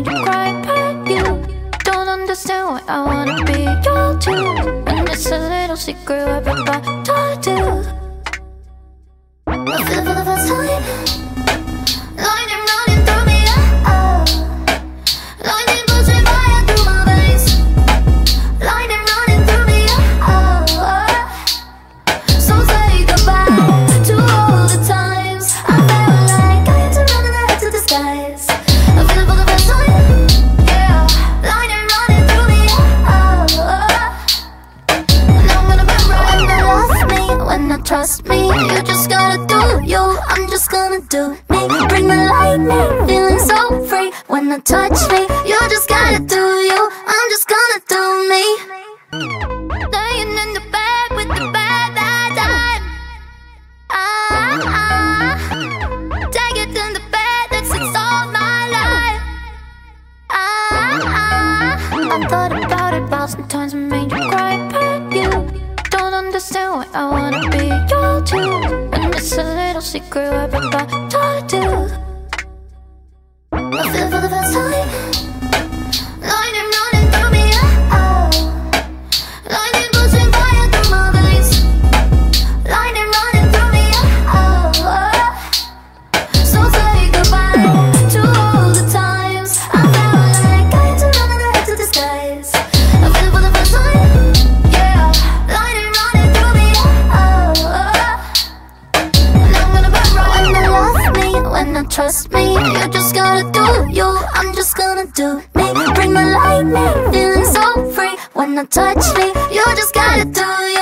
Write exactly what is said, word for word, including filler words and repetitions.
you cry, but you don't understand why I wanna be your too. And it's a little secret everybody do. I feel for the first time, lightning running through me, oh, oh. Lightning pushing fire through my veins. Lightning running through me, oh, oh. So say goodbye to all the times I felt like I had to run and I had to disguise. I feel for the first time, yeah. Lightning running through me, oh, oh. And I'm gonna be right when they lost me, when they trust me. You just gotta do you, I'm just gonna do me. Bring the lightning, feeling so free. When they touch me, you just gotta do you, I'm just gonna do me. Laying in the bed with the bad time. Ah, ah. Take it in the bed that sits all my life. Ah, ah. I thought about it about sometimes I made you cry, but you don't understand why I wanna be your too. And it's a little secret everybody do. I feel for the first time, lightning running through me, oh, oh. Lightning pushing fire through my veins. Lightning running through me, oh, oh. So say goodbye to all the times I felt like I had to run and I had to disguise. I feel for the first time, yeah. Lightning running through me, oh, oh. And I'm gonna burn right when they love me, when they trust me. You just gotta do you, I'm just gonna do me. Bring the lightning, feeling so free. When they touch me, you just gotta do you.